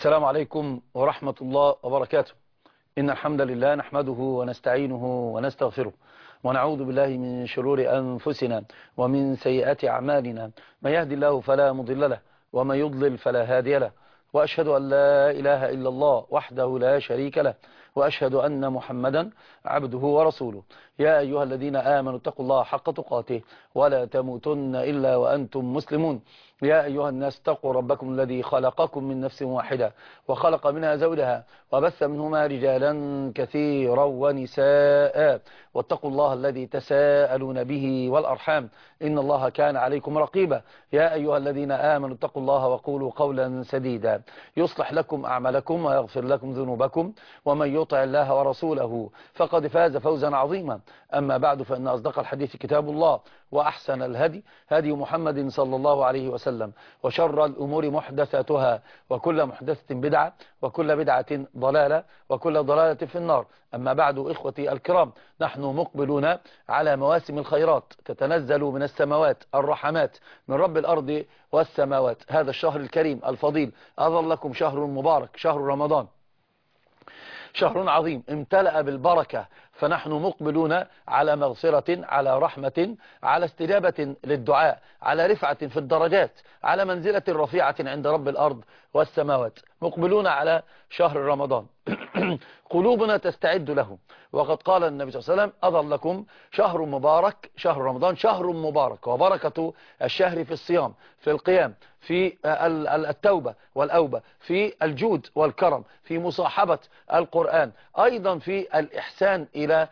السلام عليكم ورحمة الله وبركاته. إن الحمد لله نحمده ونستعينه ونستغفره ونعوذ بالله من شرور أنفسنا ومن سيئات أعمالنا. من يهدي الله فلا مضل له ومن يضلل فلا هادي له، وأشهد أن لا إله إلا الله وحده لا شريك له، وأشهد أن محمدا عبده ورسوله. يا أيها الذين آمنوا اتقوا الله حق تقاته ولا تموتن إلا وأنتم مسلمون. يا أيها الناس اتقوا ربكم الذي خلقكم من نفس واحدة وخلق منها زوجها وبث منهما رجالا كثيرا ونساء، واتقوا الله الذي تساءلون به والأرحام إن الله كان عليكم رقيبا. يا أيها الذين آمنوا اتقوا الله وقولوا قولا سديدا يصلح لكم أعمالكم ويغفر لكم ذنوبكم، ومن يطع الله ورسوله فقد فاز فوزا عظيما. أما بعد، فإن أصدق الحديث كتاب الله، وأحسن الهدي هدي محمد صلى الله عليه وسلم، وشر الأمور محدثاتها، وكل محدثة بدعة، وكل بدعة ضلالة، وكل ضلالة في النار. أما بعد، إخوتي الكرام، نحن مقبلون على مواسم الخيرات تتنزل من السماوات الرحمات من رب الأرض والسماوات. هذا الشهر الكريم الفضيل أظلكم شهر مبارك، شهر رمضان، شهر عظيم امتلأ بالبركة، فنحن مقبلون على مغفرة، على رحمة، على استجابة للدعاء، على رفعة في الدرجات، على منزلة رفيعة عند رب الأرض والسماوات. مقبلون على شهر رمضان قلوبنا تستعد له، وقد قال النبي صلى الله عليه وسلم: أظلكم شهر مبارك، شهر رمضان شهر مبارك. وبركة الشهر في الصيام، في القيام، في التوبة والأوبة، في الجود والكرم، في مصاحبة القرآن، أيضا في الإحسان إلى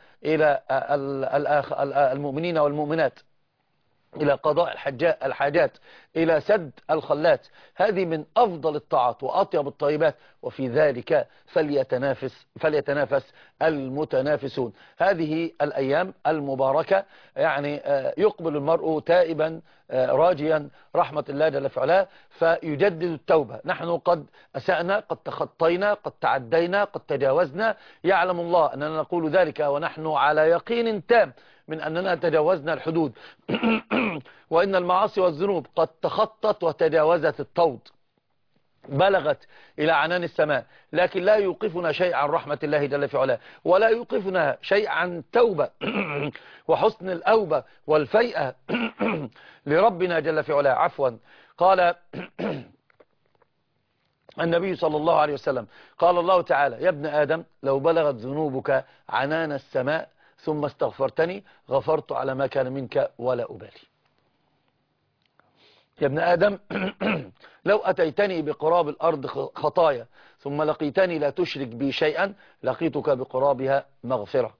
المؤمنين والمؤمنات، إلى قضاء الحاجات، إلى سد الخلات. هذه من أفضل الطاعات وأطيب الطيبات، وفي ذلك فليتنافس المتنافسون. هذه الأيام المباركة يعني يقبل المرء تائبا راجيا رحمة الله جل في علاه، فيجدد التوبة. نحن قد أسأنا، قد تخطينا، قد تعدينا، قد تجاوزنا، يعلم الله أننا نقول ذلك ونحن على يقين تام من أننا تجاوزنا الحدود وإن المعاصي والذنوب قد تخطت وتجاوزت الطود، بلغت إلى عنان السماء، لكن لا يوقفنا شيء عن رحمة الله جل في علاه، ولا يوقفنا شيء عن التوبة وحسن الأوبة والفيئة لربنا جل في علاه. عفوا، قال النبي صلى الله عليه وسلم، قال الله تعالى: يا ابن آدم، لو بلغت ذنوبك عنان السماء ثم استغفرتني غفرت على ما كان منك ولا أبالي. يا ابن آدم، لو أتيتني بقراب الأرض خطايا ثم لقيتني لا تشرك بي شيئا لقيتك بقرابها مغفرة.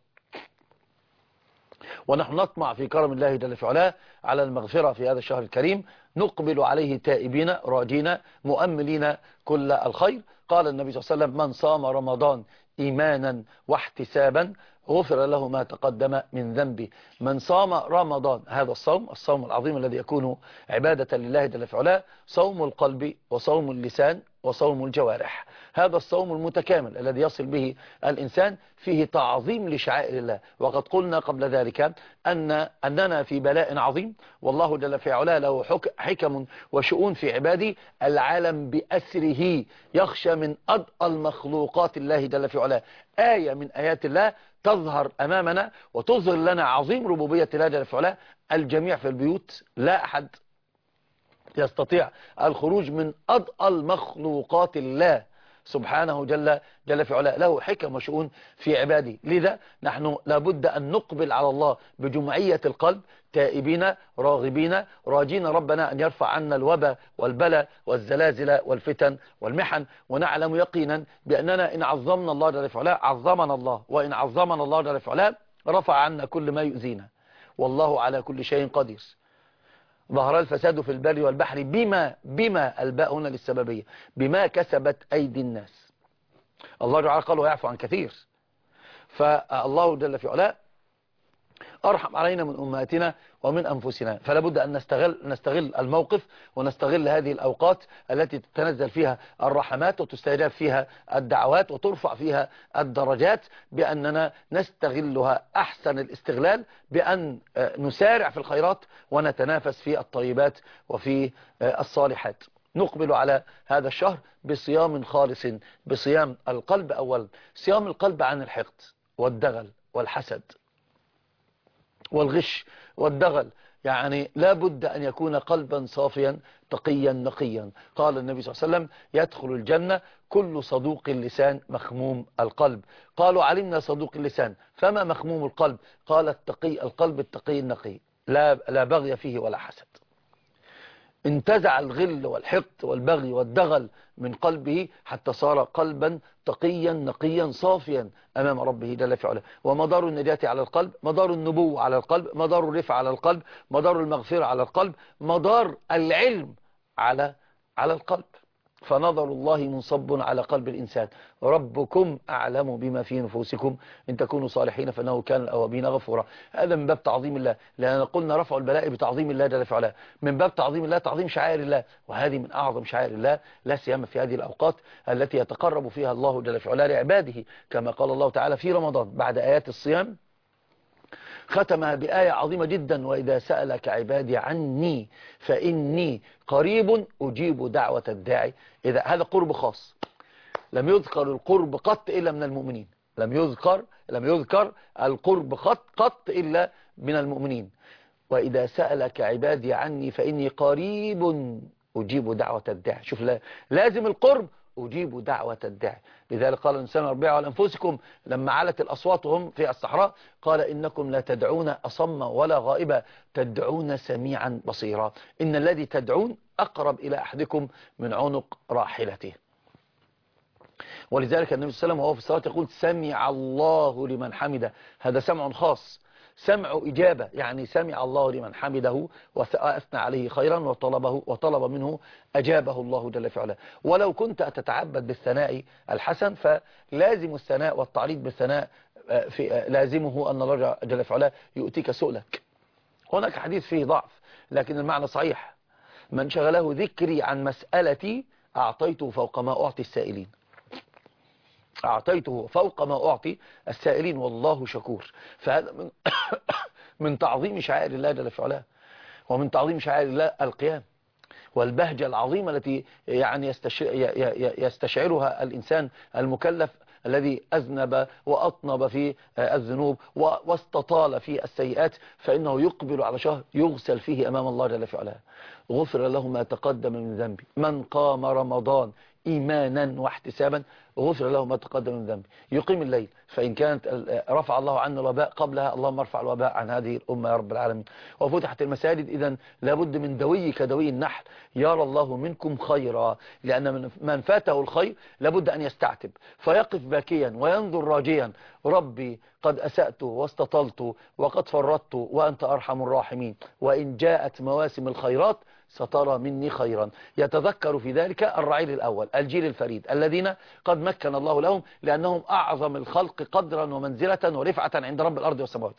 ونحن نطمع في كرم الله جل في علاه على المغفرة في هذا الشهر الكريم، نقبل عليه تائبين راجين مؤملين كل الخير. قال النبي صلى الله عليه وسلم: من صام رمضان إيمانا واحتسابا غفر له ما تقدم من ذنبه. من صام رمضان، هذا الصوم العظيم الذي يكون عبادة لله جل في علاه، صوم القلب وصوم اللسان وصوم الجوارح. هذا الصوم المتكامل الذي يصل به الإنسان فيه تعظيم لشعائر الله. وقد قلنا قبل ذلك أننا في بلاء عظيم، والله جل في علاه له حكم وشؤون في عباده. العالم بأسره يخشى من أدقى المخلوقات الله جل في علاه. آية من آيات الله تظهر أمامنا وتظهر لنا عظيم ربوبية الله جل في علاه. الجميع في البيوت، لا أحد يستطيع الخروج من أدقى المخلوقات الله سبحانه جل في علاه. له حكم وشؤون في عباده. لذا نحن لابد أن نقبل على الله بجمعية القلب، تائبين راغبين راجين ربنا أن يرفع عنا الوباء والبلاء والزلازل والفتن والمحن. ونعلم يقينا بأننا إن عظمنا الله جل في علاه عظمنا الله، وإن عظمنا الله جل في علاه رفع عنا كل ما يؤذينا، والله على كل شيء قدير. ظهر الفساد في البر والبحر بما الباء هنا للسببية، بما كسبت أيدي الناس. الله تعالى قال ويعفو عن كثير. فالله جل في علاه أرحم علينا من أمهاتنا ومن أنفسنا. فلا بد أن نستغل الموقف ونستغل هذه الأوقات التي تتنزل فيها الرحمات وتستجاب فيها الدعوات وترفع فيها الدرجات، بأننا نستغلها أحسن الاستغلال، بأن نسارع في الخيرات ونتنافس في الطيبات وفي الصالحات. نقبل على هذا الشهر بصيام خالص، بصيام القلب أولا، صيام القلب عن الحقد والدغل والحسد والغش والدغل. يعني لا بد أن يكون قلبا صافيا تقيا نقيا. قال النبي صلى الله عليه وسلم: يدخل الجنة كل صدوق اللسان مخموم القلب. قالوا: علمنا صدوق اللسان، فما مخموم القلب؟ قال: القلب التقي النقي، لا بغي فيه ولا حسد. انتزع الغل والحقد والبغي والدغل من قلبه حتى صار قلبا تقيا نقيا صافيا أمام ربه جل في علاه. ومدار النجاة على القلب، مدار النبوة على القلب، مدار الرفع على القلب، مدار المغفرة على القلب، مدار العلم على القلب. فنظر الله منصب على قلب الإنسان. ربكم أعلم بما في نفوسكم إن تكونوا صالحين فإنه كان الأوابين غفورا. هذا من باب تعظيم الله، لأن قلنا رفع البلاء بتعظيم الله جل في علاه، من باب تعظيم الله تعظيم شعائر الله، وهذه من أعظم شعائر الله، لا سيما في هذه الأوقات التي يتقرب فيها الله جل في علاه لعباده، كما قال الله تعالى في رمضان بعد آيات الصيام ختمها بآية عظيمة جدا: وإذا سألك عبادي عني فإني قريب أجيب دعوة الداعي. إذا هذا قرب خاص، لم يذكر القرب قط إلا من المؤمنين، لم يذكر القرب قط إلا من المؤمنين. وإذا سألك عبادي عني فإني قريب أجيب دعوة الداعي. شوف، لازم القرب، أجيب دعوة الداعي. لذلك قال الإنسان: اربعوا على أنفسكم لما علت الأصوات وهم في الصحراء، قال: إنكم لا تدعون أصم ولا غائبا، تدعون سميعا بصيرا. إن الذي تدعون أقرب إلى أحدكم من عنق راحلته. ولذلك النبي صلى الله عليه وسلم وهو في الصلاة يقول: سمع الله لمن حمده. هذا سمع خاص، سمع إجابة، يعني سمع الله لمن حمده وأثنى عليه خيرا وطلب منه أجابه الله جل في علاه. ولو كنت تتعبد بالثناء الحسن فلازم الثناء والتعريض بالثناء لازمه أن الله جل في علاه يؤتيك سؤلك. هناك حديث فيه ضعف لكن المعنى صحيح: من شغله ذكري عن مسألتي أعطيته فوق ما أعطي السائلين. أعطيته فوق ما أعطي السائلين والله شكور. فهذا من تعظيم شعائر الله جل في علاه، ومن تعظيم شعائر الله القيام والبهجة العظيمة التي يعني يستشعرها الإنسان المكلف الذي أذنب وأطنب في الذنوب واستطال في السيئات، فإنه يقبل على شهر يغسل فيه أمام الله جل في علاه. غفر له ما تقدم من ذنبه. من قام رمضان إيمانا واحتسابا غفر له ما تقدم من ذنبه. يقيم الليل، فإن كانت رفع الله عنا الوباء قبلها، اللهم ارفع الوباء عن هذه الأمة يا رب العالمين. وفتحت المساجد، إذن لابد من دوي كدوي النحل: يرى الله منكم خيرا. لأن من فاته الخير لابد أن يستعتب فيقف باكيا وينظر راجيا: ربي قد أسأت واستطلت وقد فرطت وأنت أرحم الراحمين، وإن جاءت مواسم الخيرات سترى مني خيرا. يتذكر في ذلك الرعيل الأول، الجيل الفريد الذين قد مكن الله لهم، لأنهم أعظم الخلق قدرا ومنزلة ورفعة عند رب الأرض والسماوات.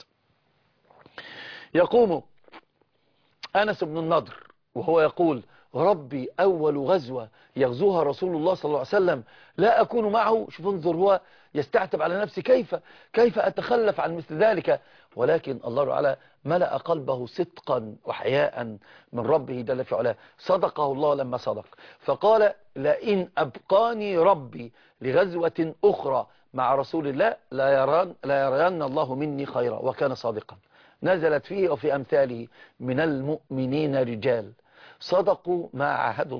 يقوم أنس بن النضر وهو يقول: ربي أول غزوة يغزوها رسول الله صلى الله عليه وسلم لا أكون معه. شوف، انظر، هو يستعتب على نفسه: كيف أتخلف عن مثل ذلك؟ ولكن الله تعالى ملأ قلبه صدقا وحياء من ربه جل في علاه. صدقه الله لما صدق، فقال: لئن أبقاني ربي لغزوة أخرى مع رسول الله لا يرين الله مني خيرا. وكان صادقا. نزلت فيه وفي أمثاله: من المؤمنين رجال صدقوا ما عاهدوا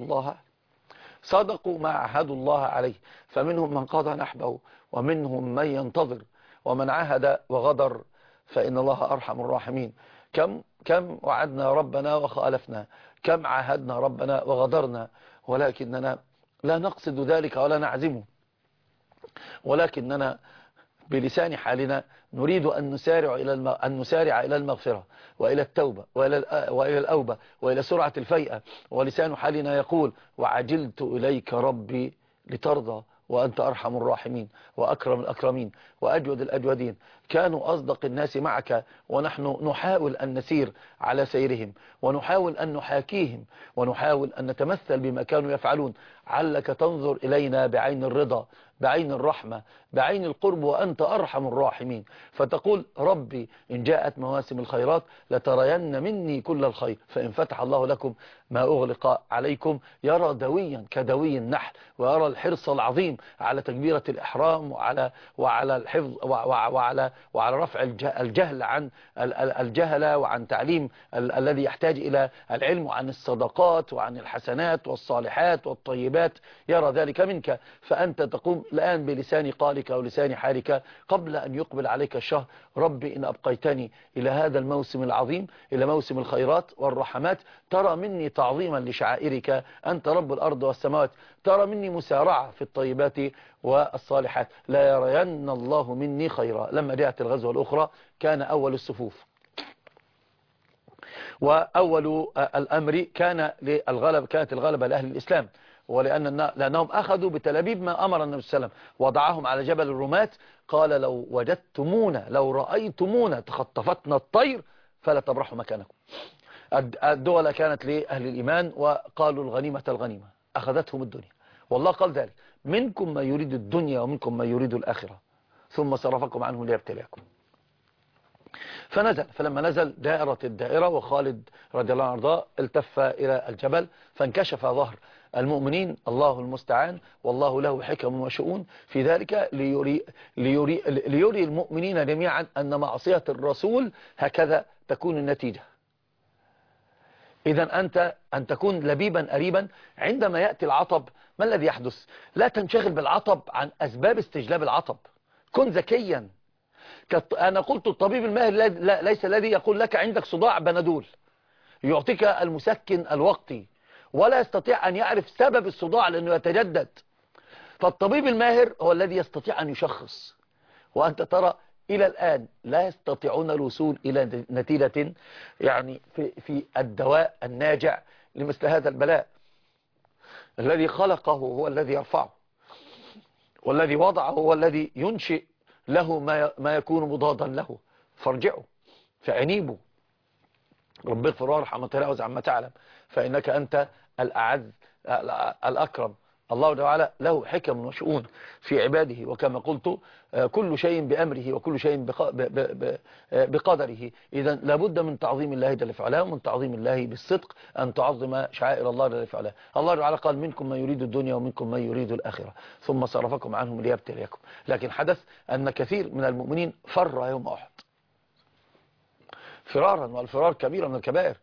الله عليه، فمنهم من قضى نحبه ومنهم من ينتظر ومن عاهد وغدر فإن الله أرحم الراحمين. كم وعدنا ربنا وخالفنا، كم عاهدنا ربنا وغدرنا، ولكننا لا نقصد ذلك ولا نعزمه، ولكننا بلسان حالنا نريد أن نسارع إلى المغفرة وإلى التوبة وإلى الأوبة وإلى سرعة الفيئة. ولسان حالنا يقول: وعجلت إليك ربي لترضى وأنت أرحم الراحمين وأكرم الأكرمين وأجود الأجودين. كانوا أصدق الناس معك، ونحن نحاول أن نسير على سيرهم، ونحاول أن نحاكيهم، ونحاول أن نتمثل بما كانوا يفعلون. علك تنظر إلينا بعين الرضا، بعين الرحمة، بعين القرب، وأنت أرحم الراحمين، فتقول ربي إن جاءت مواسم الخيرات لترين مني كل الخير، فإن فتح الله لكم ما أغلق عليكم. يرى دويا كدوي النحل، ويرى الحرص العظيم على تكبيرة الإحرام، وعلى الحفظ، وعلى رفع الجهل عن الجهلة، وعن تعليم الذي يحتاج إلى العلم، وعن الصدقات، وعن الحسنات والصالحات والطيبات. يرى ذلك منك، فأنت تقوم الآن بلسان قالك ولسان حالك قبل أن يقبل عليك الشهر: ربي إن أبقيتني إلى هذا الموسم العظيم، إلى موسم الخيرات والرحمات، ترى مني تعظيما لشعائرك، أنت رب الأرض والسماوات، ترى مني مسارعة في الطيبات والصالحات، لا يرين الله مني خيرا. لما جاءت الغزوة الأخرى كان أول الصفوف وأول الأمر كان للغلب، كانت الغلبة لأهل الإسلام، لأنهم أخذوا بتلابيب ما أمر النبي صلى الله عليه وسلم، وضعهم على جبل الرماة. قال: لو وجدتمونا، لو رأيتمونا تخطفتنا الطير فلا تبرحوا مكانكم. الدولة كانت لأهل الإيمان، وقالوا الغنيمة الغنيمة، أخذتهم الدنيا، والله قال ذلك: منكم ما يريد الدنيا ومنكم ما يريد الآخرة، ثم صرفكم عنه ليبتليكم. فنزل، فلما نزل دائرة الدائرة، وخالد رضي الله عنه وارضاه التف إلى الجبل، فانكشف ظهر المؤمنين. الله المستعان، والله له حكم وشؤون في ذلك، ليري المؤمنين جميعا أن معصية الرسول هكذا تكون النتيجة. إذا أنت أن تكون لبيبا أريبا عندما يأتي العطب. ما الذي يحدث؟ لا تنشغل بالعطب عن أسباب استجلاب العطب، كن ذكيا. أنا قلت الطبيب الماهر ليس الذي يقول لك عندك صداع بنادول يعطيك المسكن الوقتي، ولا يستطيع أن يعرف سبب الصداع لأنه يتجدد. فالطبيب الماهر هو الذي يستطيع أن يشخص، وأنت ترى إلى الآن لا يستطيعون الوصول إلى نتيجة يعني في الدواء الناجع لمثل هذا البلاء. الذي خلقه هو الذي يرفعه، والذي وضعه هو الذي ينشئ له ما يكون مضادا له. فارجعوا فأنيبوا، رب اغفر وارحم وتجاوز عما تعلم، فإنك أنت الأعز الأكرم. الله تعالى له حكم وشؤون في عباده، وكما قلت كل شيء بأمره وكل شيء بقدره. إذا لابد من تعظيم الله جل وعلا، ومن تعظيم الله بالصدق، أن تعظم شعائر الله جل وعلا. الله تعالى قال: منكم من يريد الدنيا ومنكم من يريد الآخرة، ثم صرفكم عنهم ليبتليكم. لكن حدث أن كثير من المؤمنين فر يوم أحد فرارا، والفرار كبيرة من الكبائر.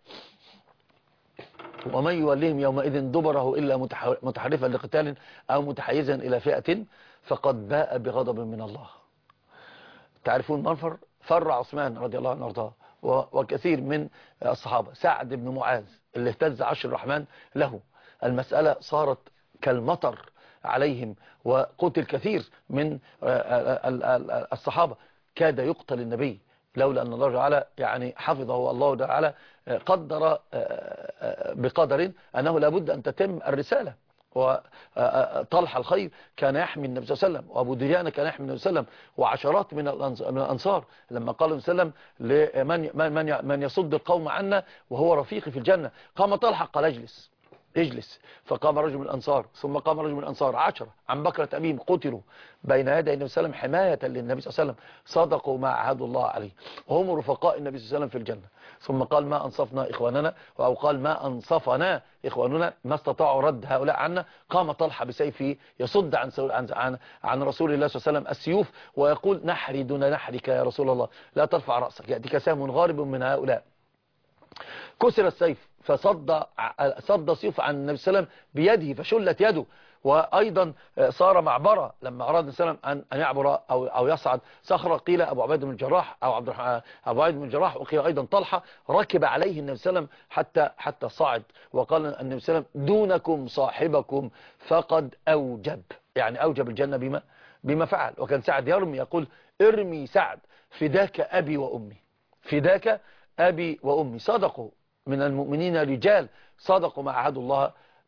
ومن يوليهم يومئذ دبره إلا متحرفا لقتال أو متحيزا إلى فئة فقد باء بغضب من الله. تعرفون من فر عثمان رضي الله عنه وارضاه، وكثير من الصحابة. سعد بن معاذ اللي اهتز عرش الرحمن له، المسألة صارت كالمطر عليهم، وقتل كثير من الصحابة. كاد يقتل النبي لولا أن الله تعالى يعني حفظه. الله تعالى قدر بقدر أنه لابد أن تتم الرسالة. وطلح الخير كان يحمي النبي صلى الله عليه وسلم، وأبو دجانة كان يحمي النبي صلى الله عليه وسلم، وعشرات من الأنصار لما قال النبي صلى الله عليه وسلم من يصد القوم عنا وهو رفيقي في الجنة، قام طلحة قال: اجلس. فقام رجل من الأنصار، ثم قام رجل من الأنصار 10 عن بكرة أبيهم قتلوا بين يدي النبي صلى الله عليه وسلم حماية للنبي صلى الله عليه وسلم، صدقوا ما عهدوا الله عليه، وهم رفقاء النبي صلى الله عليه وسلم في الجنة. ثم قال: ما أنصفنا إخواننا، أو قال: ما أنصفنا إخواننا، ما استطاعوا رد هؤلاء عنا. قام طلحة بسيفه يصد عن رسول الله صلى الله عليه وسلم السيوف، ويقول: نحري دون نحرك يا رسول الله، لا ترفع رأسك، يأتيك سهم غارب من هؤلاء. كسر السيف، فصد سيف عن النبي صلى الله عليه وسلم بيده، فشلت يده. وأيضا صار معبرة لما أراد النبي صلى الله عليه وسلم أن يعبر أو يصعد صخرة، قيل أبو عبيد بن الجراح أو أبو عبيد بن الجراح، وقيل أيضا طلحة، ركب عليه النبي صلى الله عليه وسلم حتى صعد، وقال النبي صلى الله عليه وسلم: دونكم صاحبكم فقد أوجب، يعني أوجب الجنة بما فعل. وكان سعد يرمي يقول: ارمي سعد فداك أبي وأمي، فداك أبي وأمي. صدقوا من المؤمنين رجال صدقوا ما عهدوا الله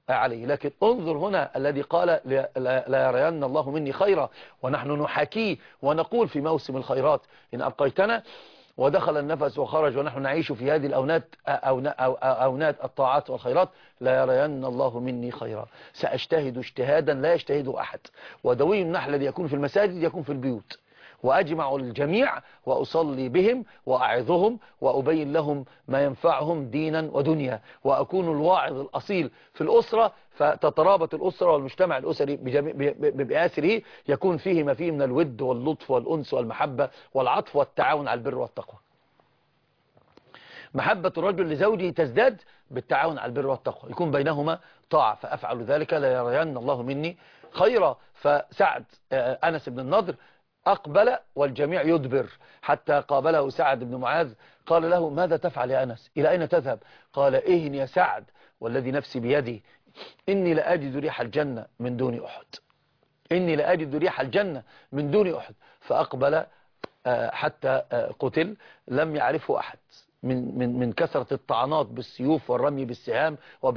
عليه. لكن انظر هنا الذي قال لا يرين الله مني خيرا، ونحن نحاكيه ونقول في موسم الخيرات إن أبقيتنا ودخل النفس وخرج ونحن نعيش في هذه أونات الطاعات والخيرات، لا يرين الله مني خيرا. سأجتهد اجتهادا لا يجتهده أحد، ودوي النحل الذي يكون في المساجد يكون في البيوت، وأجمع الجميع وأصلي بهم وأعظهم وأبين لهم ما ينفعهم دينا ودنيا، وأكون الواعظ الأصيل في الأسرة، فتترابط الأسرة والمجتمع الأسري بأسره، يكون فيه ما فيه من الود واللطف والأنس والمحبة والعطف والتعاون على البر والتقوى. محبة الرجل لزوجه تزداد بالتعاون على البر والتقوى، يكون بينهما طاعة، فأفعل ذلك لا يرين الله مني خيرا. فسعد أنس بن النضر أقبل والجميع يدبر، حتى قابله سعد بن معاذ قال له ماذا تفعل يا أنس؟ إلى أين تذهب؟ قال إهن يا سعد والذي نفسي بيدي إني لأجد ريح الجنة من دون أحد، إني لأجد ريح الجنة من دون أحد. فأقبل حتى قتل، لم يعرفه أحد من كثرة الطعنات بالسيوف والرمي بالسهام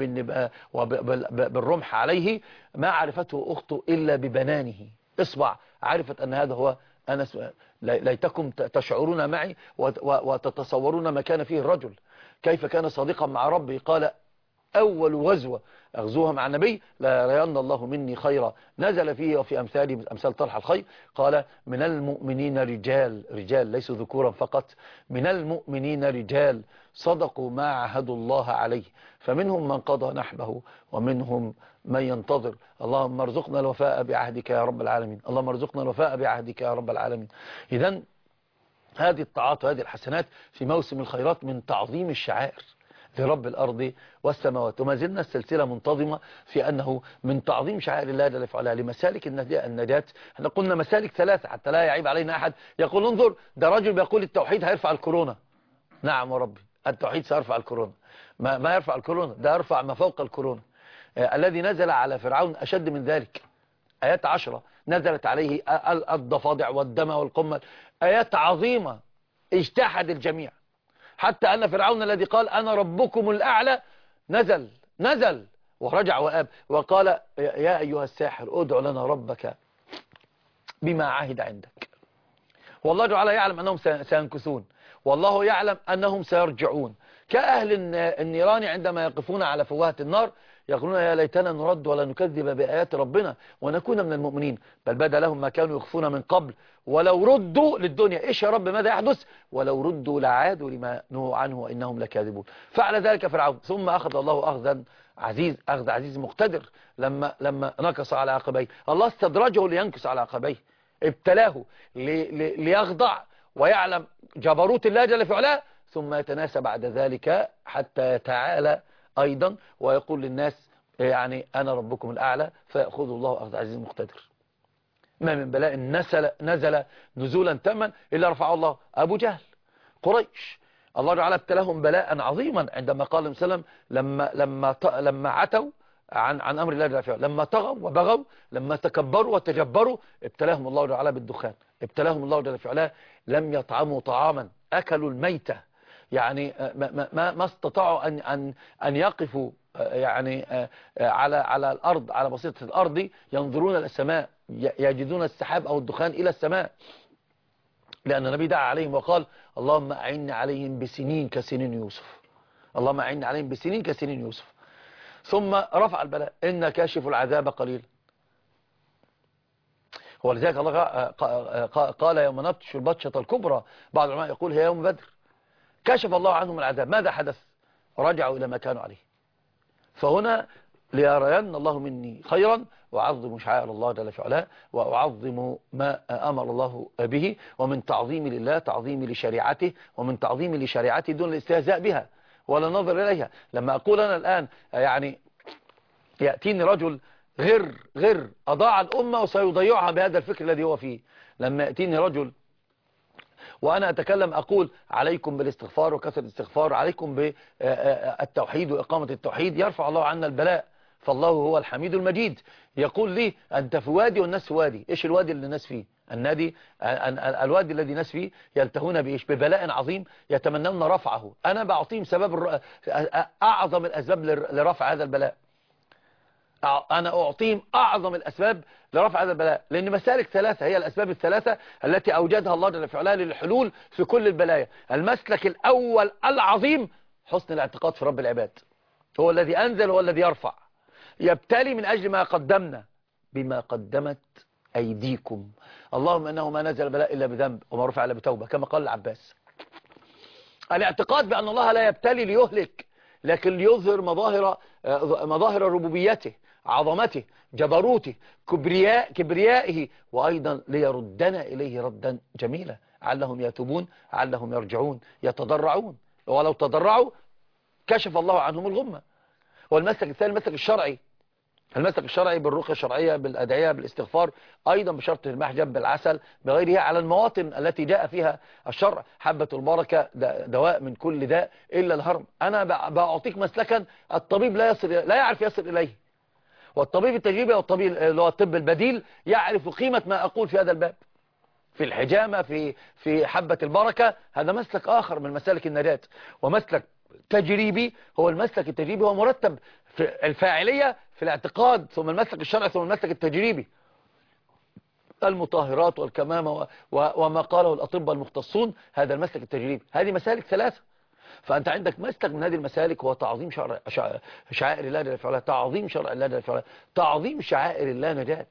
وبالرمح عليه. ما عرفته أخته إلا ببنانه، إصبع عرفت أن هذا هو أنس. ليتكم تشعرون معي وتتصورون ما كان فيه الرجل، كيف كان صادقا مع ربه. قال أول غزوة أغزوها مع النبي لا يرين الله مني خيرا، نزل فيه وفي أمثاله أمثال طلح الخير. قال من المؤمنين رجال ليسوا ذكورا فقط، من المؤمنين رجال صدقوا ما عهدوا الله عليه، فمنهم من قضى نحبه ومنهم من ينتظر. اللهم ارزقنا الوفاء بعهدك يا رب العالمين، اللهم ارزقنا الوفاء بعهدك يا رب العالمين. إذن هذه الطاعات وهذه الحسنات في موسم الخيرات من تعظيم الشعائر لرب الأرض والسماوات. وما زلنا السلسلة منتظمة في أنه من تعظيم شعائر الله جل وعلا لمسالك النجاة. احنا قلنا مسالك ثلاثة حتى لا يعيب علينا أحد يقول انظر ده رجل بيقول التوحيد هيرفع الكورونا. نعم وربي التوحيد سيرفع الكورونا، ما يرفع الكورونا، ده يرفع ما فوق الكورونا. الذي نزل على فرعون أشد من ذلك، آيات 10 نزلت عليه الضفادع والدم والقمل، آيات عظيمة اجتحد الجميع، حتى أن فرعون الذي قال أنا ربكم الأعلى نزل ورجع وآب وقال يا أيها الساحر ادع لنا ربك بما عهد عندك. والله تعالى يعلم أنهم سينكثون، والله يعلم أنهم سيرجعون، كأهل النيران عندما يقفون على فوهة النار يقولون يا ليتنا نرد ولا نكذب بآيات ربنا ونكون من المؤمنين، بل بدا لهم ما كانوا يخفون من قبل ولو ردوا للدنيا. إيش يا رب ماذا يحدث؟ ولو ردوا لعادوا لما نهوا عنه وإنهم لكاذبون. فعل ذلك فرعون، ثم أخذ الله أخذ عزيز مقتدر لما نكص على عقبيه. الله استدرجه لينكص على عقبيه، ابتلاه ليخضع ويعلم جبروت الله جل في علاه، ثم يتناسى بعد ذلك حتى يتعالى أيضا ويقول للناس يعني أنا ربكم الأعلى، فيأخذ الله أخذ عزيز مقتدر. ما من بلاء نزل نزولا تاما إلا رفعه الله. أبو جهل قريش الله تعالى ابتلاهم بلاء عظيما عندما قال صلى الله عليه وسلم لما عتوا عن أمر الله جل وعلا، لما طغوا وبغوا، لما تكبروا وتجبروا، ابتلاهم الله تعالى بالدخان، ابتلاهم الله جل وعلا، لم يطعموا طعاما، أكلوا الميتة، يعني ما استطاعوا أن يقفوا يعني على الأرض، على بسيطة الأرض، ينظرون إلى السماء يجدون السحاب أو الدخان إلى السماء، لأن النبي دعا عليهم وقال اللهم أعني عليهم بسنين كسنين يوسف، اللهم أعني عليهم بسنين كسنين يوسف. ثم رفع البلاء إن كاشف العذاب قليل. ولذلك الله قال يوم نبطش البطشة الكبرى، بعض العلماء يقول هي يوم بدر. كشف الله عنهم العذاب، ماذا حدث؟ رجعوا إلى ما كانوا عليه. فهنا ليرين الله مني خيرا وأعظم شعائر الله جل وعلا وأعظم ما أمر الله به، ومن تعظيم لله تعظيم لشريعته، ومن تعظيم لشريعته دون الاستهزاء بها ولا نظر إليها. لما أقول أنا الآن يعني يأتيني رجل غير أضاع الأمة وسيضيعها بهذا الفكر الذي هو فيه، لما يأتيني رجل وأنا أتكلم أقول عليكم بالاستغفار وكثرة الاستغفار، عليكم بالتوحيد وإقامة التوحيد، يرفع الله عنا البلاء، فالله هو الحميد المجيد. يقول لي أنت في وادي والناس في وادي. إيش الوادي اللي الناس فيه؟ الوادي الذي الناس فيه يلتهون بإيش؟ ببلاء عظيم يتمنون رفعه. أنا بعطيهم سبب أعظم الأسباب لرفع هذا البلاء. أنا أعطيهم أعظم الأسباب لرفع هذا البلاء، لأن مسالك ثلاثة هي الأسباب الثلاثة التي أوجدها الله جل في علاه للحلول في كل البلايا. المسلك الأول العظيم حسن الاعتقاد في رب العباد، هو الذي أنزل، هو الذي يرفع، يبتلي من أجل ما قدمنا بما قدمت أيديكم، اللهم أنه ما نزل بلاء إلا بذنب وما رفع إلا بتوبة، كما قال العباس. الاعتقاد بأن الله لا يبتلي ليهلك، لكن ليظهر مظاهر ربوبيته، عظمته، جبروته، كبريائه، وأيضا ليردنا إليه ردا جميلا، علهم يتوبون، علهم يرجعون، يتضرعون، ولو تضرعوا كشف الله عنهم الغمة. والمسلك الثاني المسلك الشرعي، المسلك الشرعي بالرقية الشرعية، بالأدعية، بالاستغفار، أيضا بشرط المحجب، بالعسل، بغيرها، على المواطن التي جاء فيها الشرع. حبة البركة دواء من كل داء إلا الهرم. أنا بأعطيك مسلكا الطبيب لا يعرف يصل إليه، والطبيب التجريبي أو الطبيب اللي هو الطب البديل يعرف قيمة ما أقول في هذا الباب، في الحجامة، في حبة البركة. هذا مسلك آخر من مسالك النجاة. ومسلك تجريبي، هو المسلك التجريبي هو مرتب في الفاعلية في الاعتقاد، ثم المسلك الشرعي، ثم المسلك التجريبي. المطهرات والكمامة وما قاله الأطباء المختصون، هذا المسلك التجريبي. هذه مسالك ثلاثة. فأنت عندك مسلك من هذه المسالك هو تعظيم شعائر الله جل في علاه، تعظيم شرع الله جل في علاه، تعظيم شعائر الله نجاة.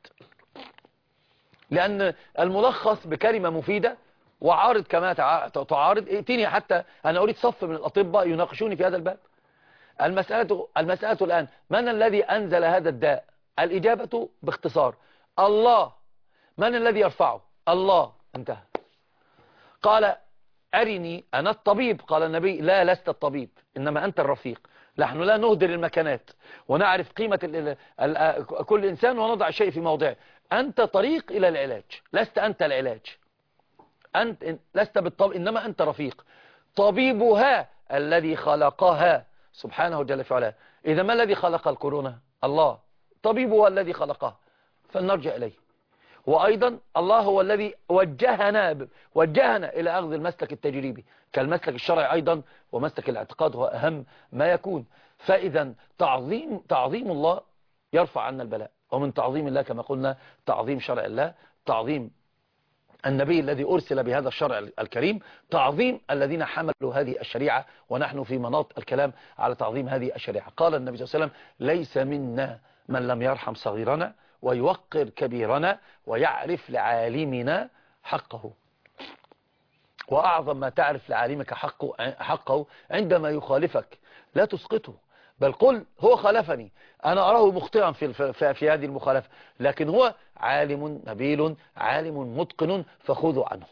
لأن الملخص بكلمة مفيدة وعارض كما تعارض، ائتني حتى أنا أريد صف من الأطباء يناقشوني في هذا الباب. المسألة الآن، من الذي أنزل هذا الداء؟ الإجابة باختصار الله. من الذي يرفعه؟ الله. انتهى. قال أرني أنا الطبيب، قال النبي لا لست الطبيب، إنما أنت الرفيق. نحن لا نهدر المكانات ونعرف قيمة كل إنسان ونضع شيء في موضعه. أنت طريق إلى العلاج، لست أنت العلاج، أنت لست بالطبيب، إنما أنت رفيق. طبيبها الذي خلقها سبحانه جل في علاه. إذا ما الذي خلق الكورونا؟ الله. طبيبها الذي خلقها، فلنرجع إليه. وأيضا الله هو الذي وجهنا إلى أخذ المسلك التجريبي كالمسلك الشرعي أيضا، ومسلك الاعتقاد هو أهم ما يكون. فإذا تعظيم الله يرفع عنا البلاء، ومن تعظيم الله كما قلنا تعظيم شرع الله، تعظيم النبي الذي أرسل بهذا الشرع الكريم، تعظيم الذين حملوا هذه الشريعة، ونحن في مناط الكلام على تعظيم هذه الشريعة. قال النبي صلى الله عليه وسلم ليس منا من لم يرحم صغيرنا ويوقر كبيرنا ويعرف لعالمنا حقه. وأعظم ما تعرف لعالمك حقه عندما يخالفك لا تسقطه، بل قل هو خالفني، أنا أراه مخطئا في هذه المخالفة، لكن هو عالم نبيل، عالم متقن، فخذوا عنه.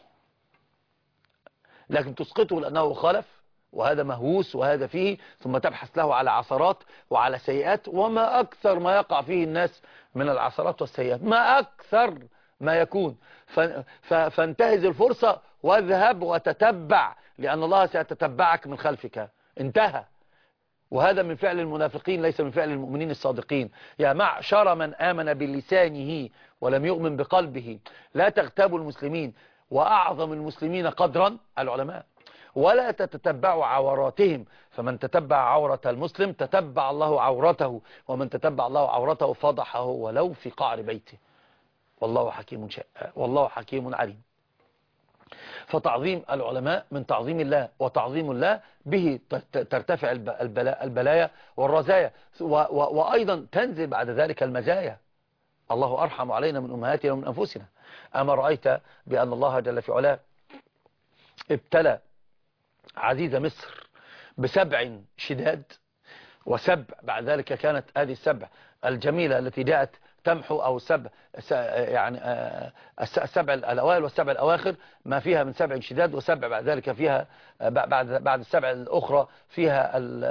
لكن تسقطه لأنه خالف، وهذا مهووس وهذا فيه، ثم تبحث له على عثرات وعلى سيئات، وما أكثر ما يقع فيه الناس من العثرات والسيئات، ما أكثر ما يكون. فانتهز الفرصة واذهب وتتبع، لأن الله سيتتبعك من خلفك. انتهى. وهذا من فعل المنافقين ليس من فعل المؤمنين الصادقين. يا معشر من آمن بلسانه ولم يؤمن بقلبه لا تغتابوا المسلمين، وأعظم المسلمين قدرا العلماء، ولا تتتبعوا عوراتهم، فمن تتبع عورة المسلم تتبع الله عورته، ومن تتبع الله عورته فضحه ولو في قعر بيته. والله حكيم عليم. فتعظيم العلماء من تعظيم الله، وتعظيم الله به ترتفع البلايا والرزايا، وأيضا تنزل بعد ذلك المزايا. الله أرحم علينا من أمهاتنا ومن أنفسنا. أما رأيت بأن الله جل في علاه ابتلى عزيز مصر ب7 شداد، و7 بعد ذلك كانت هذه السبع الجميلة التي جاءت تمحو، أو يعني 7 الأوائل و7 الأواخر، ما فيها من 7 شداد، و7 بعد ذلك فيها بعد 7 الأخرى فيها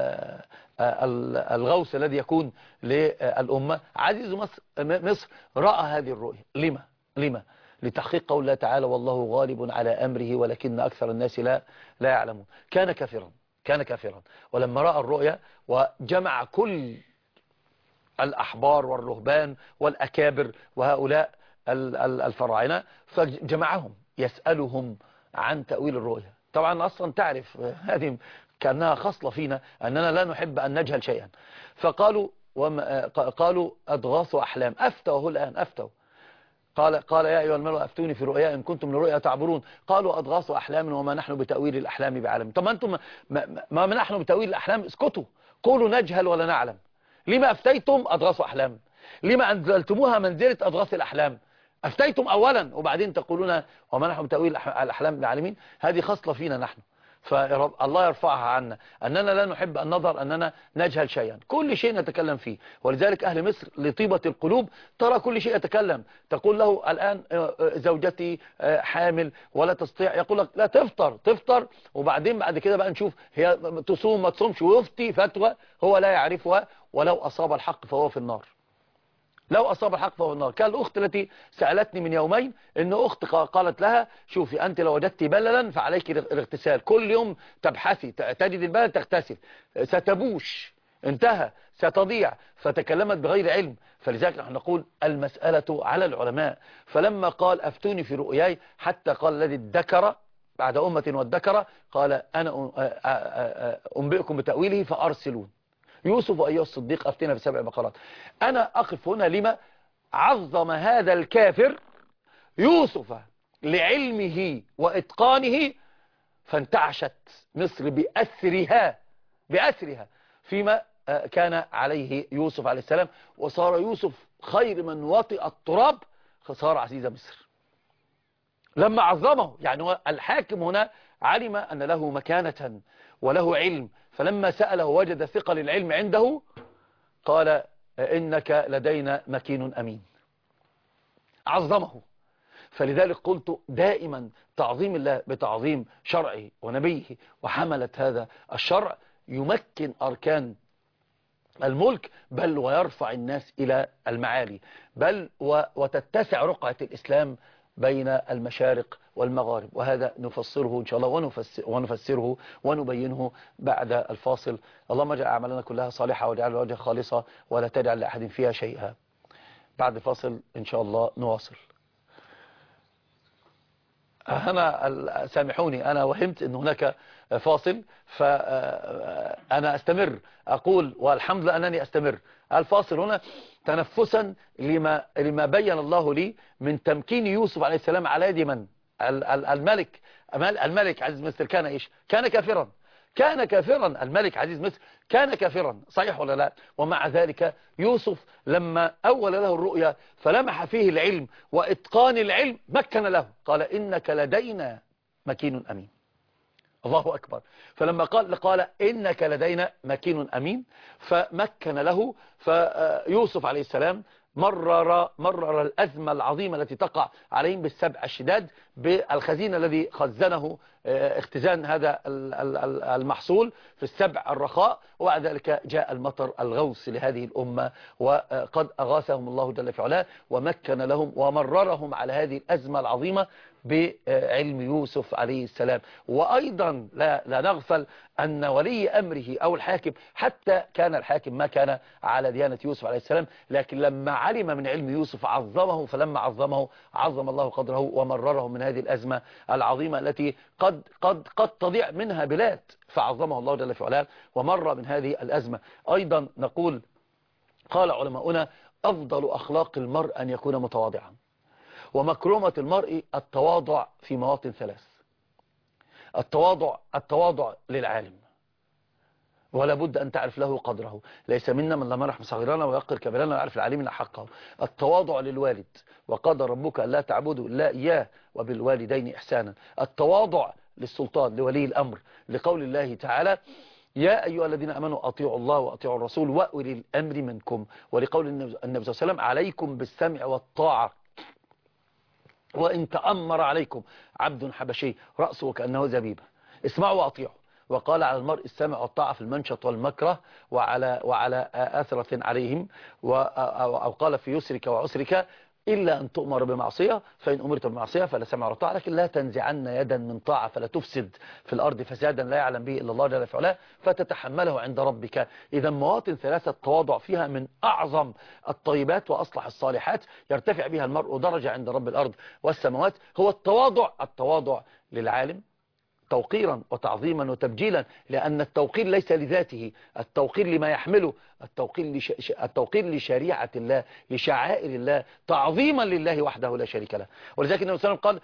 الغوث الذي يكون للأمة. عزيز مصر رأى هذه الرؤية. لما؟ لتحقيق قول الله تعالى والله غالب على أمره ولكن أكثر الناس لا يعلمون. كان كافرا، ولما رأى الرؤيا وجمع كل الأحبار والرهبان والأكابر وهؤلاء الفراعنة، فجمعهم يسألهم عن تأويل الرؤيا. طبعا أصلا تعرف هذه كأنها خصلة فينا أننا لا نحب أن نجهل شيئا. فقالوا قالوا أضغاث أحلام، أفتوا هو الآن أفتوا. قال يا أيها الملأ أفتوني في رؤيا إن كنتم لرؤيا تعبرون، قالوا أضغاث أحلام وما نحن بتأويل الأحلام بعلم. طب أنتم ما نحن بتأويل الأحلام، اسكتوا، قولوا نجهل ولا نعلم. لما أفتيتم أضغاث أحلام؟ لما أنزلتموها منزلة أضغاث الأحلام؟ أفتيتم أولا وبعدين تقولون وما نحن بتأويل الأحلام بعالمين. هذه خصلة فينا نحن، فالله يرفعها عنا، أننا لا نحب أن نظهر أننا نجهل شيئا، كل شيء نتكلم فيه. ولذلك أهل مصر لطيبة القلوب ترى كل شيء يتكلم. تقول له الآن زوجتي حامل ولا تستطيع، يقول لك لا تفطر وبعدين بعد كده بقى نشوف هي تصوم ما تصومش، ويفتي فتوى هو لا يعرفها، ولو أصاب الحق فهو في النار. لو أصاب الحق فهو النار. كان الأخت التي سألتني من يومين إن أخت قالت لها شوفي أنت لو وجدت بللا فعليك الاغتسال، كل يوم تبحثي تجد البلل تغتسل، ستبوش، انتهى، ستضيع. فتكلمت بغير علم. فلذلك نحن نقول المسألة على العلماء. فلما قال أفتوني في رؤياي، حتى قال الذي ادكر بعد أمة وادكر قال أنا أنبئكم بتأويله فأرسلون. يوسف أيها الصديق أفتنا ب7 بقرات. أنا أقف هنا لما عظم هذا الكافر يوسف لعلمه وإتقانه، فانتعشت مصر بأسرها فيما كان عليه يوسف عليه السلام، وصار يوسف خير من وطئ التراب، فصار عزيز مصر لما عظمه. يعني الحاكم هنا علم أن له مكانة وله علم، فلما سأله وجد ثقل العلم عنده قال إنك لدينا مكين أمين، عظمه. فلذلك قلت دائما تعظيم الله بتعظيم شرعه ونبيه وحملة هذا الشرع يمكن أركان الملك، بل ويرفع الناس إلى المعالي، بل وتتسع رقعة الإسلام بين المشارق والمغارب. وهذا نفسره إن شاء الله ونفسره ونبينه بعد الفاصل. اللهم اجعل أعمالنا كلها صالحة واجعل وجهك خالصة ولا تجعل لأحد فيها شيئا. بعد الفاصل إن شاء الله نواصل. أنا سامحوني، أنا وهمت أن هناك فاصل، فأنا أستمر أقول والحمد لله أنني أستمر. الفاصل هنا تنفسا لما بين الله لي من تمكين يوسف عليه السلام على يد من؟ الملك عزيز مصر كان إيش؟ كان كافرا. الملك عزيز مصر كان كافرا، صحيح ولا لا؟ ومع ذلك يوسف لما أول له الرؤيا فلمح فيه العلم وإتقان العلم مكن له، قال إنك لدينا مكين أمين. الله أكبر. فلما قال إنك لدينا مكين أمين فمكن له. فيوسف عليه السلام مرر الأزمة العظيمة التي تقع عليهم بالسبع الشداد، بالخزين الذي خزنه اختزان هذا المحصول في السبع الرخاء، وبعد ذلك جاء المطر الغوث لهذه الأمة، وقد أغاثهم الله جل في علاه ومكن لهم ومررهم على هذه الأزمة العظيمة بعلم يوسف عليه السلام. وأيضا لا نغفل أن ولي أمره أو الحاكم، حتى كان الحاكم ما كان على ديانة يوسف عليه السلام، لكن لما علم من علم يوسف عظمه، فلما عظمه عظم الله قدره ومرره من هذه الأزمة العظيمة التي قد تضيع منها بلاد، فعظمه الله جل في علاه ومر من هذه الأزمة. أيضا نقول قال علماؤنا أفضل أخلاق المرء أن يكون متواضعا، ومكرمة المرء التواضع في مواطن 3. التواضع للعالم، ولا بد أن تعرف له قدره. ليس منا من لم يرحم صغيرنا ويقر كبيرنا ويعرف العالمين حقه. التواضع للوالد، وقضى ربك ألا تعبدوا إلا إياه وبالوالدين إحسانا. التواضع للسلطان، لولي الأمر، لقول الله تعالى يا أيها الذين أمنوا أطيعوا الله وأطيعوا الرسول وأولي الأمر منكم، ولقول النبي صلى الله عليه وسلم عليكم بالسمع والطاعة وإن تأمر عليكم عبد حبشي رأسه كأنه زبيبة، اسمعوا وأطيعوا. وقال على المرء السمع والطاعة في المنشط والمكره وعلى آثرة عليهم، أو قال في يسرك وعسرك إلا أن تؤمر بمعصية، فإن أمرت بمعصية فلا سمع ولا طاعة، لكن لا تنزعن يدا من طاعة فلا تفسد في الأرض فسادا لا يعلم به إلا الله جل في علاه فتتحمله عند ربك. إذا مواطن 3 التواضع فيها من أعظم الطيبات وأصلح الصالحات يرتفع بها المرء درجة عند رب الأرض والسماوات. هو التواضع للعالم، توقيرا وتعظيما وتبجيلا، لأن التوقير ليس لذاته، التوقير لما يحمله، التوقير لشريعة الله، لشعائر الله، تعظيما لله وحده لا شريك له. ولذلك النبي صلى الله عليه وسلم قال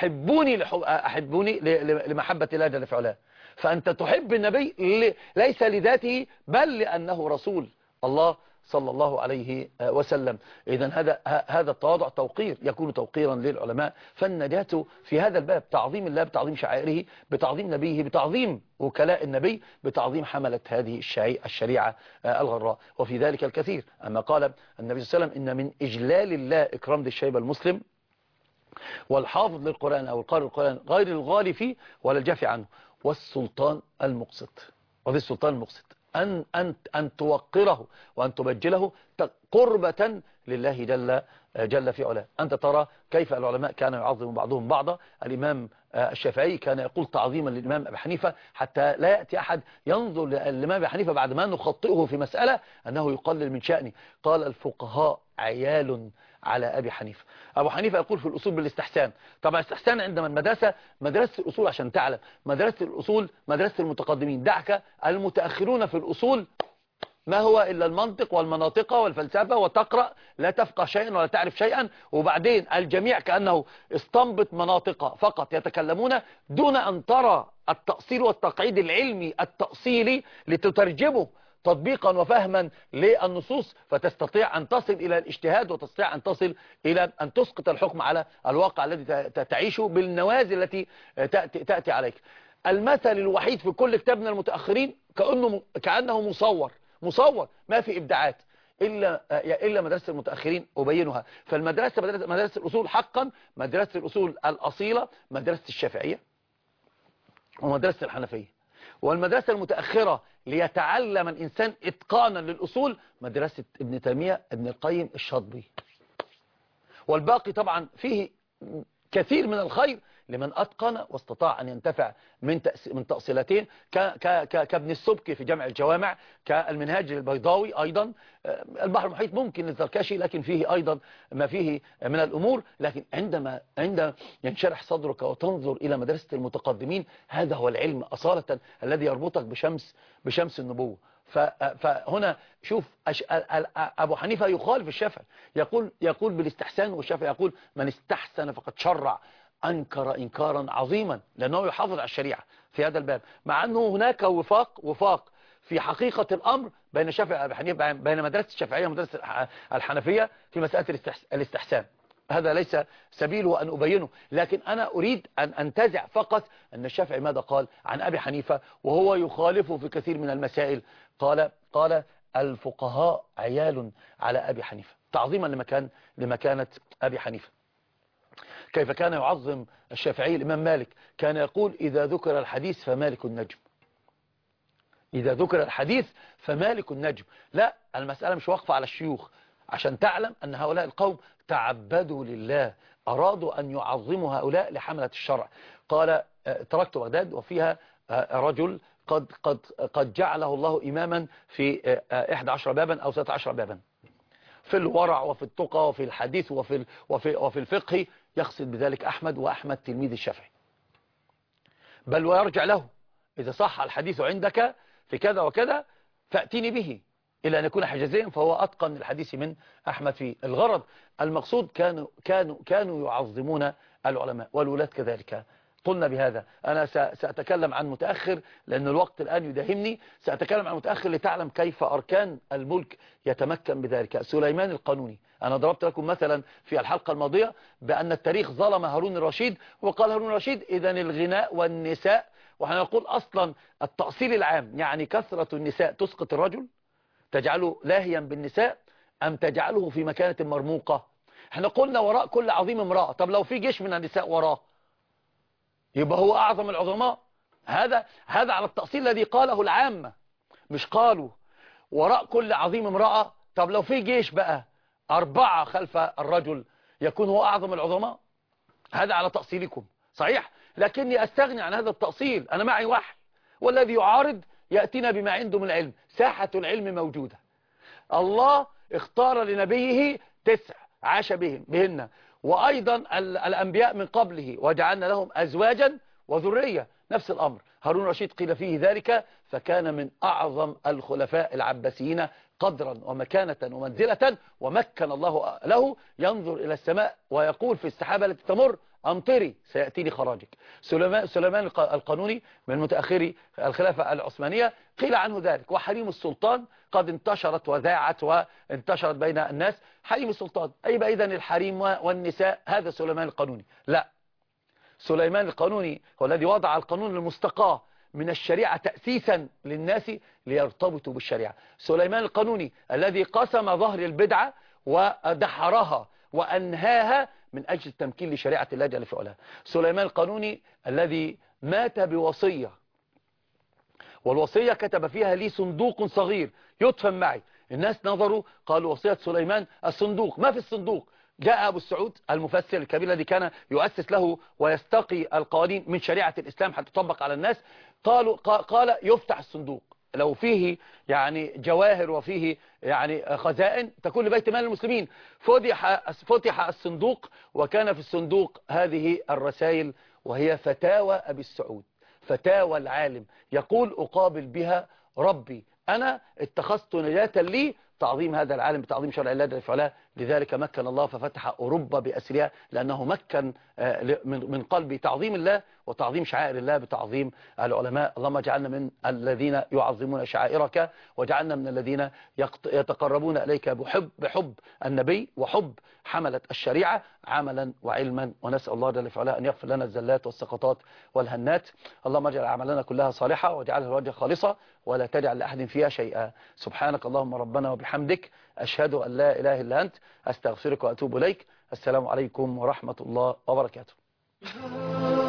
أحبوني لمحبة الله جل في علاه. فأنت تحب النبي ليس لذاته بل لأنه رسول الله صلى الله عليه وسلم. إذن هذا التواضع توقير، يكون توقيرا للعلماء. فالنجاة في هذا الباب تعظيم الله، بتعظيم شعائره، بتعظيم نبيه، بتعظيم وكلاء النبي، بتعظيم حملة هذه الشريعة الغراء. وفي ذلك الكثير. أما قال النبي صلى الله عليه وسلم إن من إجلال الله إكرام ذي الشيبة المسلم والحافظ للقرآن أو القارئ القرآن غير الغالي فيه ولا الجافي عنه والسلطان المقسط. وذي السلطان المقسط أن توقره وأن تبجله قربة لله جل في علاه. أنت ترى كيف العلماء كانوا يعظم بعضهم بعضا. الإمام الشافعي كان يقول تعظيما للإمام أبي حنيفة حتى لا يأتي أحد ينظر للإمام أبي حنيفة بعد ما نخطئه في مسألة أنه يقلل من شأنه. قال الفقهاء عيال على أبي حنيفة. أبو حنيفة يقول في الأصول بالاستحسان. طبعا الاستحسان عندما مدرسة الأصول عشان تعلم مدرسة الأصول مدرسة المتقدمين. دعك المتأخرون في الأصول ما هو إلا المنطق والمناطق والفلسفة، وتقرأ لا تفقه شيئا ولا تعرف شيئا، وبعدين الجميع كأنه استنبط مناطق فقط يتكلمون دون أن ترى التأصيل والتقعيد العلمي التأصيلي لتترجمه تطبيقا وفهما للنصوص، فتستطيع أن تصل إلى الاجتهاد وتستطيع أن تصل إلى أن تسقط الحكم على الواقع الذي تعيشه بالنوازل التي تأتي عليك. المثل الوحيد في كل كتاب من المتأخرين كأنه مصور ما في إبداعات إلا مدرسة المتأخرين أبينها. فالمدرسة مدرسة الأصول حقا مدرسة الأصول الأصيلة مدرسة الشافعية ومدرسة الحنفية. والمدرسة المتأخرة ليتعلم الإنسان إتقانا للأصول مدرسة ابن تيمية ابن القيم الشاطبي. والباقي طبعا فيه كثير من الخير لمن أتقن واستطاع أن ينتفع من تأصيلاتين كابن السبكي في جمع الجوامع، كالمنهاج البيضاوي أيضا. البحر المحيط ممكن للزركشي لكن فيه أيضا ما فيه من الأمور. لكن عندما ينشرح صدرك وتنظر إلى مدرسة المتقدمين هذا هو العلم أصالة الذي يربطك بشمس النبوة. فهنا شوف أبو حنيفة يخالف الشافعي، يقول بالاستحسان، والشافعي يقول من استحسن فقد شرع، أنكر إنكارا عظيما لأنه يحافظ على الشريعة في هذا الباب، مع أنه هناك وفاق في حقيقة الأمر بين الشافعي وأبي حنيفة، بين مدرسة الشافعية ومدرسة الحنفية في مسألة الاستحسان. هذا ليس سبيله أن أبينه، لكن أنا أريد أن أنتزع فقط أن الشافعي ماذا قال عن أبي حنيفة وهو يخالفه في كثير من المسائل. قال الفقهاء عيال على أبي حنيفة تعظيما لمكانة أبي حنيفة. كيف كان يعظم الشافعي الإمام مالك؟ كان يقول إذا ذكر الحديث فمالك النجم، إذا ذكر الحديث فمالك النجم. لا، المسألة مش واقفة على الشيوخ، عشان تعلم أن هؤلاء القوم تعبدوا لله، أرادوا أن يعظموا هؤلاء لحملة الشرع. قال تركت بغداد وفيها رجل قد جعله الله إماما في 11 بابا أو 16 بابا في الورع وفي التقى وفي الحديث وفي الفقه، يقصد بذلك أحمد، وأحمد تلميذ الشافعي، بل ويرجع له إذا صح الحديث عندك في كذا وكذا فأتيني به، إلى أن يكون حجازيا فهو أتقن الحديث من أحمد فيه. الغرض المقصود كانوا يعظمون العلماء والولاة كذلك. قلنا بهذا أنا سأتكلم عن متأخر لأن الوقت الآن يداهمني، سأتكلم عن متأخر لتعلم كيف أركان الملك يتمكن بذلك. سليمان القانوني، أنا ضربت لكم مثلا في الحلقة الماضية بأن التاريخ ظلم هارون الرشيد، وقال هارون الرشيد إذن الغناء والنساء، وحنا نقول أصلا التأصيل العام يعني كثرة النساء تسقط الرجل، تجعله لاهيا بالنساء أم تجعله في مكانة مرموقة. احنا قلنا وراء كل عظيم امرأة، طب لو في جيش من النساء وراه يبقى هو أعظم العظماء. هذا على التأصيل الذي قاله العامة، مش قالوا وراء كل عظيم امرأة. طب لو في جيش بقى 4 خلف الرجل يكون هو أعظم العظماء. هذا على تأصيلكم صحيح، لكني أستغني عن هذا التأصيل، أنا معي وحي، والذي يعارض يأتينا بما عنده من العلم. ساحة العلم موجودة، الله اختار لنبيه 9 عاش بهن، وأيضا الأنبياء من قبله وجعلنا لهم أزواجا وذرية، نفس الأمر. هارون الرشيد قيل فيه ذلك، فكان من أعظم الخلفاء العباسيين قدرا ومكانة ومنزلة، ومكن الله له ينظر إلى السماء ويقول في السحابة التي تمر أمطري سيأتيني خراجك. سليمان القانوني من متأخري الخلافة العثمانية قيل عنه ذلك. وحريم السلطان قد انتشرت وذاعت وانتشرت بين الناس. حريم السلطان أي إذن الحريم والنساء هذا سليمان القانوني؟ لا، سليمان القانوني هو الذي وضع القانون المستقاه من الشريعة تأسيسا للناس ليرتبطوا بالشريعة. سليمان القانوني الذي قسم ظهر البدعة ودحرها وأنهاها من أجل التمكين لشريعة الله جل في علاه. سليمان القانوني الذي مات بوصية، والوصية كتب فيها لي صندوق صغير يدفن معي. الناس نظروا قالوا وصية سليمان الصندوق، ما في الصندوق؟ جاء أبو السعود المفسر الكبير الذي كان يؤسس له ويستقي القوانين من شريعة الإسلام حتى تطبق على الناس، قال يفتح الصندوق لو فيه يعني جواهر وفيه يعني خزائن تكون لبيت مال المسلمين. فتح الصندوق، وكان في الصندوق هذه الرسائل، وهي فتاوى أبي السعود، فتاوى العالم، يقول أقابل بها ربي، أنا اتخذت نجاة لي تعظيم هذا العالم بتعظيم شرع الله جل وعلا. لذلك مكن الله ففتح أوروبا بأسرها، لأنه مكن من قلب تعظيم الله وتعظيم شعائر الله بتعظيم العلماء. اللهم اجعلنا من الذين يعظمون شعائرك، واجعلنا من الذين يتقربون إليك بحب النبي وحب حملة الشريعة عملا وعلما. ونسأل الله جل وعلا أن يغفر لنا الزلات والسقطات والهنات. اللهم اجعل أعمالنا كلها صالحة واجعلها لوجه خالصة ولا تجعل لأحد فيها شيئا. سبحانك اللهم ربنا وبحمدك، أشهد أن لا إله إلا أنت، أستغفرك وأتوب إليك. السلام عليكم ورحمة الله وبركاته.